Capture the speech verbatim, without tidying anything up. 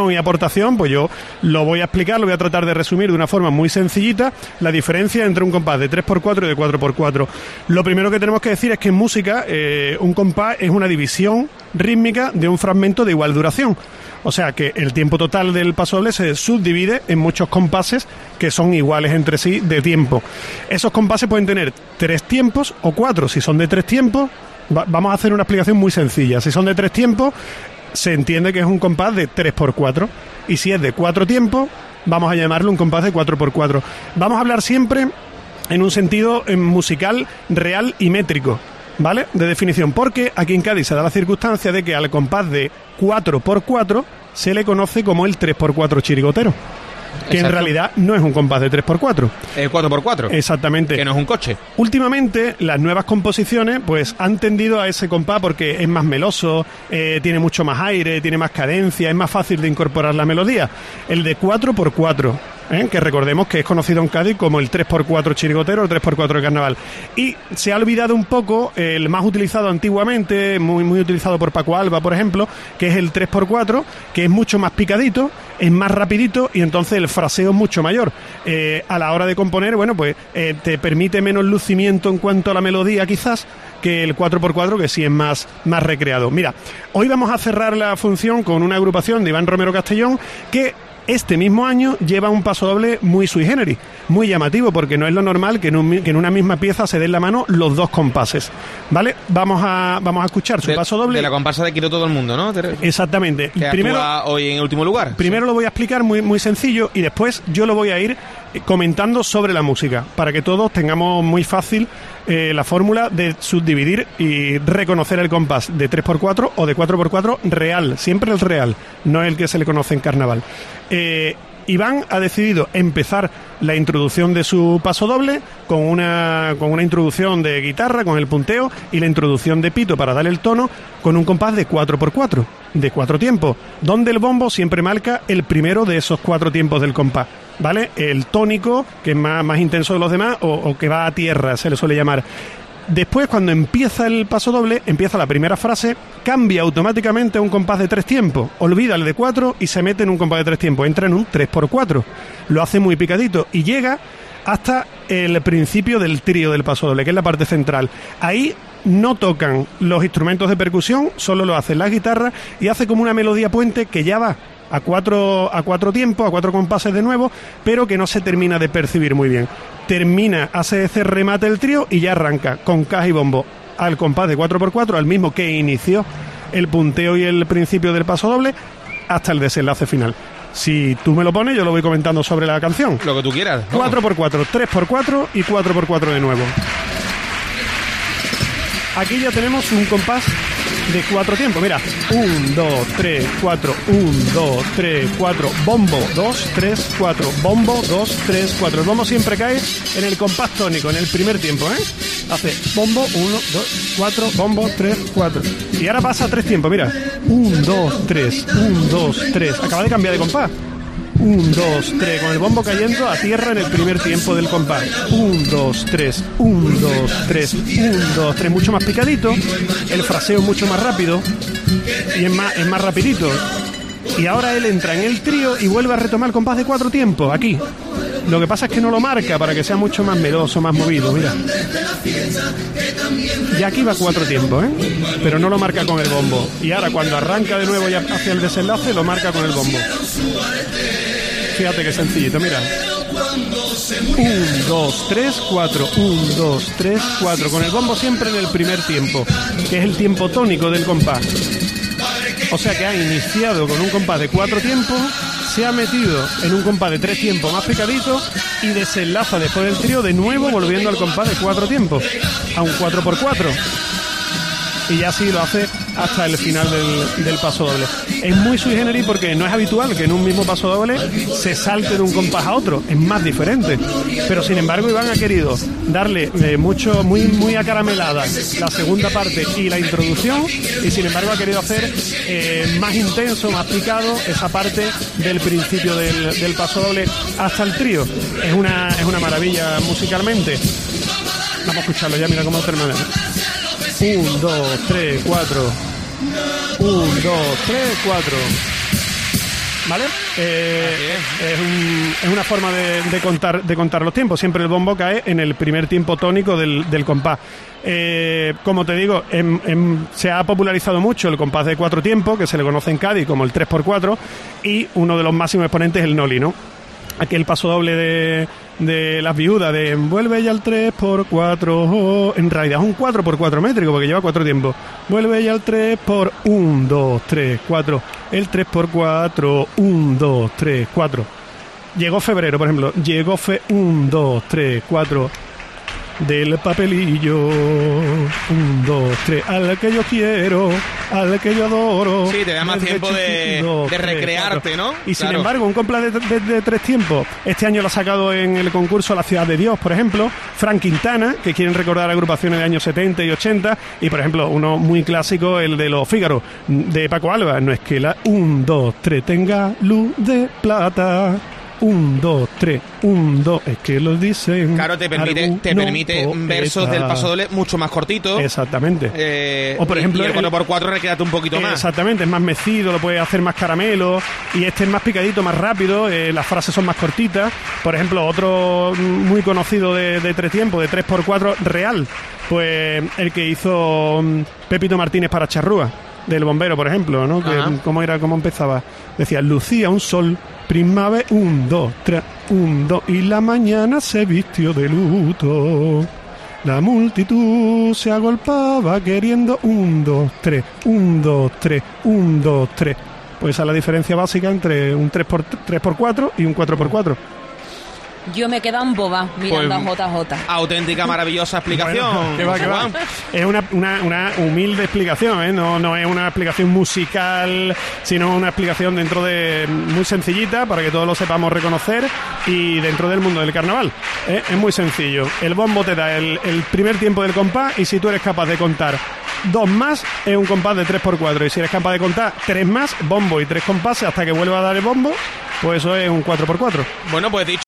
y aportación, pues yo lo voy a explicar, lo voy a tratar de resumir de una forma muy sencillita, la diferencia entre un compás de tres por cuatro y de cuatro por cuatro. Lo primero que tenemos que decir es que en música eh, un compás es una división rítmica de un fragmento de igual duración. O sea que el tiempo total del pasodoble se subdivide en muchos compases que son iguales entre sí de tiempo. Esos compases pueden tener tres tiempos o cuatro. Si son de tres tiempos, va- vamos a hacer una explicación muy sencilla. Si son de tres tiempos, se entiende que es un compás de tres por cuatro. Y si es de cuatro tiempos, vamos a llamarlo un compás de cuatro por cuatro. Vamos a hablar siempre en un sentido eh, musical real y métrico, ¿vale? De definición, porque aquí en Cádiz se da la circunstancia de que al compás de cuatro por cuatro se le conoce como el tres por cuatro chirigotero, que Exacto. en realidad no es un compás de tres por cuatro. El cuatro por cuatro. Exactamente. Que no es un coche. Últimamente las nuevas composiciones pues han tendido a ese compás porque es más meloso, eh, tiene mucho más aire, tiene más cadencia, es más fácil de incorporar la melodía. El de cuatro por cuatro, ¿eh? que recordemos que es conocido en Cádiz como el tres por cuatro chirigotero, el tres por cuatro de carnaval. Y se ha olvidado un poco el más utilizado antiguamente, muy, muy utilizado por Paco Alba, por ejemplo, que es el tres por cuatro, que es mucho más picadito, es más rapidito y entonces el fraseo es mucho mayor. Eh, a la hora de componer, bueno, pues eh, te permite menos lucimiento en cuanto a la melodía quizás que el cuatro por cuatro, que sí es más, más recreado. Mira, hoy vamos a cerrar la función con una agrupación de Iván Romero Castellón que este mismo año lleva un pasodoble muy sui generis, muy llamativo, porque no es lo normal que en, un, que en una misma pieza se den la mano los dos compases, ¿vale? Vamos a, vamos a escuchar su De, pasodoble. de la comparsa de Quito todo el mundo, ¿no? Exactamente. Que Primero, actúa hoy en último lugar. primero lo voy a explicar muy, muy sencillo y después yo lo voy a ir comentando sobre la música, para que todos tengamos muy fácil eh, la fórmula de subdividir y reconocer el compás de tres por cuatro o de cuatro por cuatro real, siempre el real, no el que se le conoce en carnaval. Eh, Iván ha decidido empezar la introducción de su pasodoble con una, con una introducción de guitarra, con el punteo, y la introducción de pito para dar el tono con un compás de cuatro por cuatro, de cuatro tiempos, donde el bombo siempre marca el primero de esos cuatro tiempos del compás, ¿vale? El tónico, que es más, más intenso de los demás, o, o que va a tierra, se le suele llamar. Después, cuando empieza el pasodoble, empieza la primera frase, cambia automáticamente a un compás de tres tiempos, olvida el de cuatro y se mete en un compás de tres tiempos, entra en un tres por cuatro, lo hace muy picadito y llega hasta el principio del trío del pasodoble, que es la parte central. Ahí no tocan los instrumentos de percusión, solo lo hace la guitarra y hace como una melodía puente que ya va a cuatro, a cuatro tiempos, a cuatro compases de nuevo, pero que no se termina de percibir muy bien. Termina, hace ese remate el trío y ya arranca con caja y bombo al compás de cuatro por cuatro, al mismo que inició el punteo y el principio del pasodoble, hasta el desenlace final. Si tú me lo pones, yo lo voy comentando sobre la canción. Lo que tú quieras. ¿no? cuatro por cuatro, tres por cuatro y cuatro por cuatro de nuevo. Aquí ya tenemos un compás de cuatro tiempos. Mira, uno, dos, tres, cuatro, uno, dos, tres, cuatro, bombo, dos, tres, cuatro, bombo, dos, tres, cuatro. El bombo siempre cae en el compás tónico, en el primer tiempo, ¿eh? Hace bombo, uno, dos, cuatro, bombo, tres, cuatro. Y ahora pasa a tres tiempos, mira. uno, dos, tres, uno, dos, tres. Acaba de cambiar de compás. uno, dos, tres, con el bombo cayendo a tierra en el primer tiempo del compás. uno, dos, tres, uno, dos, tres, uno, dos, tres, mucho más picadito, el fraseo es mucho más rápido y es más, es más rapidito. Y ahora él entra en el trío y vuelve a retomar el compás de cuatro tiempos, aquí. Lo que pasa es que no lo marca para que sea mucho más meloso, más movido, mira. Y aquí va cuatro tiempos, ¿eh? Pero no lo marca con el bombo. Y ahora cuando arranca de nuevo ya hacia el desenlace, lo marca con el bombo. Fíjate qué sencillito, mira. uno, dos, tres, cuatro. uno, dos, tres, cuatro. Con el bombo siempre en el primer tiempo, que es el tiempo tónico del compás. O sea que ha iniciado con un compás de cuatro tiempos, se ha metido en un compás de tres tiempos más picadito y desenlaza después del trío de nuevo volviendo al compás de cuatro tiempos, a un cuatro por cuatro. Y ya así lo hace hasta el final del, del pasodoble. Es muy sui generis porque no es habitual que en un mismo pasodoble se salte de un compás a otro, es más diferente. Pero sin embargo Iván ha querido darle eh, mucho, muy, muy acaramelada la segunda parte y la introducción, y sin embargo ha querido hacer eh, más intenso, más picado esa parte del principio del, del pasodoble hasta el trío. Es una, es una maravilla musicalmente. Vamos a escucharlo ya, mira cómo termina. uno, dos, tres, cuatro. uno, dos, tres, cuatro. ¿vale? Eh, es. Es, un, es una forma de, de contar de contar los tiempos. Siempre el bombo cae en el primer tiempo tónico del, del compás. Eh, como te digo, en, en, se ha popularizado mucho el compás de cuatro tiempos, que se le conoce en Cádiz como el tres por cuatro, y uno de los máximos exponentes es el noli, ¿no? Aquel paso doble de, de las viudas, de vuelve ya al tres por cuatro, en realidad es un cuatro por cuatro métrico, porque lleva cuatro tiempos. Vuelve ya al tres por uno, dos, tres, cuatro. El tres por cuatro, uno, dos, tres, cuatro. Llegó febrero, por ejemplo. Llegó fe uno, dos, tres, cuatro. Del papelillo, un, dos, tres, al que yo quiero, al que yo adoro. Sí, te da más tiempo de, dos, de recrearte, tres, ¿no? Y claro. Sin embargo, un compás de, de, de tres tiempos, este año lo ha sacado en el concurso La Ciudad de Dios, por ejemplo, Frank Quintana, que quieren recordar agrupaciones de años setenta y ochenta, y por ejemplo, uno muy clásico, el de Los Fígaros, de Paco Alba, no es que la un, dos, tres tenga luz de plata. Un, dos, tres, un, dos, es que lo dicen. Claro, te permite, te permite versos del paso doble mucho más cortitos. Exactamente. Eh, o por ejemplo, y el cuatro por cuatro recreate un poquito más. Exactamente, es más mecido, lo puedes hacer más caramelo. Y este es más picadito, más rápido. Eh, las frases son más cortitas. Por ejemplo, otro muy conocido de, de tres tiempos, de tres por cuatro, real. Pues el que hizo um, Pepito Martínez para Charrúa, del Bombero, por ejemplo, ¿no? Que, ¿cómo era, cómo empezaba? Decía, lucía un sol, primavera, un, dos, tres, un, dos, y la mañana se vistió de luto. La multitud se agolpaba queriendo un, dos, tres, un, dos, tres, un, dos, tres. Pues esa es la diferencia básica entre un tres por cuatro y un cuatro por cuatro. Yo me quedo en boba mirando pues, a J J. Auténtica, maravillosa explicación. Bueno, ¿qué va, qué va? Es una, una, una humilde explicación, ¿eh? No, no es una explicación musical, sino una explicación dentro de muy sencillita para que todos lo sepamos reconocer y dentro del mundo del carnaval. ¿eh? Es muy sencillo. El bombo te da el, el primer tiempo del compás y si tú eres capaz de contar dos más, es un compás de tres por cuatro. Y si eres capaz de contar tres más, bombo y tres compases hasta que vuelva a dar el bombo, pues eso es un cuatro por cuatro. Bueno, pues dicho.